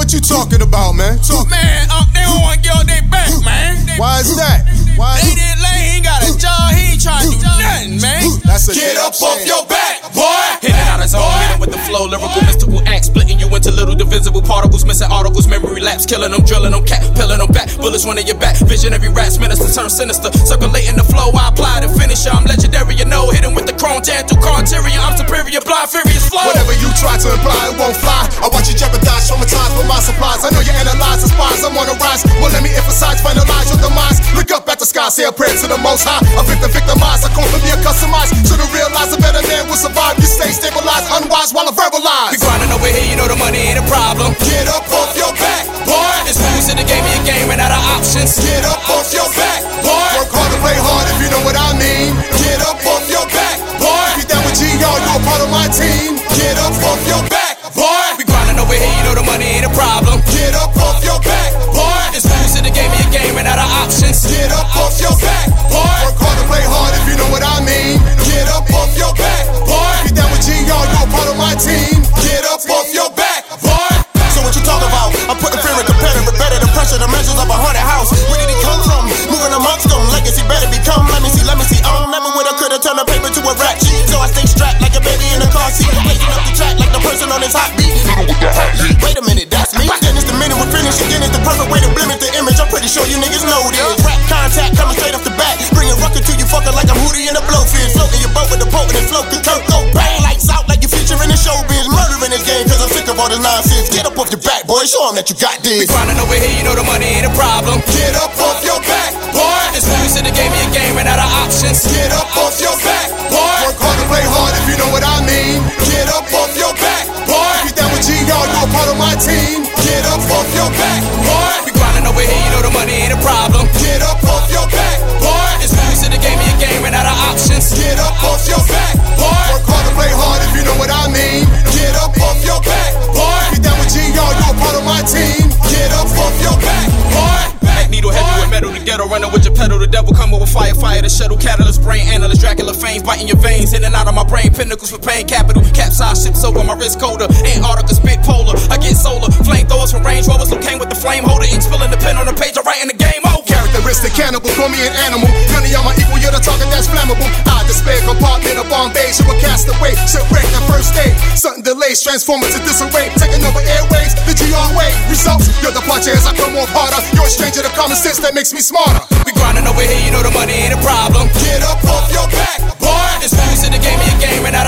What you talking about, man? Man, they don't want to get on their back, man. Why is that? They didn't lay, he ain't got a job, he ain't trying to do nothing, man. Get up off your back, boy. Hitting out his own hitting with the flow, lyrical, mystical acts, splitting you into little divisible particles, missing articles, memory lapse, killing them, drilling them, cat, peeling them back, bullets running your back, visionary rats, minister turn sinister, circulating the flow, I apply the finisher, I'm legendary, you know, hitting with the chrome, tan through criteria, I'm superior, blind, furious flow. Whatever you try to imply, it won't fly. I watch you jeopardize, traumatize with my supplies. I know you analyze the spies, I'm on the rise. Well, let me emphasize, finalize your demise. Look up at the sky, say a prayer to the Most High. A victim victimized, I come from me customized. Should've realized a better man will survive. You stay stabilized, unwise while I verbalize. We grinding over here, you know the money ain't a problem. Get up off your back, boy. It's who's in the game, and your game ran out of options. Get up off your back, boy. Work hard to play hard if you know what I mean. Get up off your back, boy. Be down with G, y'all, you're a part of my team. Get up off your back, boy. We grinding over here, you know the money ain't a problem. Get up off your back, boy. It's who's in the game, and your game ran out of options. Get up off your back, boy. Work hard to play hard if you know what I mean. Get up off your back, boy. Be down with G, y'all, you're a part of my team. Get up off your back, boy. So what you talk about? I'm putting fear in competitive, better than pressure, the measures of a haunted house. Where did he come from? Moving amongst them, legacy better become. Let me see. Never woulda coulda turned the paper to a rap sheet. So I stay strapped like a baby in a car seat, blazing up the track like the person on his hot beat. Wait a minute, that's me. Then it's the minute we finish, again it's the perfect way to blemish the image. I'm pretty sure you niggas know this. Rap contact coming straight off the bat, bringing rucker to you fucker like I'm Hootie in a blowfish. Floating your boat with the boat and float the Kurt go bang, lights out like you featuring in showbiz. Murdering this game cause I'm sick of all this nonsense. Get up off your back, boy, show them that you got this. We grinding over here, you know the money ain't a problem. Get up off your back, boy. It's who's in the game, and your game ran out of options. Get up off your back, boy. Work hard to play hard if you know what I mean. Get up off your back, boy. Be down with G, y'all, you're a part of my team. Get up off your back, boy. We grinding over here, you know the money ain't a problem. Get up off your back, boy. It's who's in the game, and your game ran out of options. Get up off your back, boy. Work hard to play hard if you know what I mean. Get up off your back, boy. Be down with G, y'all, you're a part of my team. Get up off your back, boy. Like needle heavy with metal, the ghetto running with your pedal. The devil coming with fire, the shuttle, catalyst, brain analyst, Dracula fangs biting your veins, in and out of my brain, pinnacles for pain, capital, capsize ships over my wrist colder, Antarctica spit polar, I get solar, flamethrowers from Range Rovers who came with the flame holder, ink spilling the pen on the page, I'm writing the game over. Characteristic cannibal, call me an animal. None of y'all my equal, you're the target that's flammable. I despair, compartment of Bombay, you a castaway, shipwreck at first day. Sudden delays, transforming to disarray, taking over airways, the GR way. Results, your departure as I come off harder. You're a stranger to common sense that makes me smarter. We grinding over here, you know the money ain't a problem. Get up off your back, boy. It's who's in the game, and your game ran out of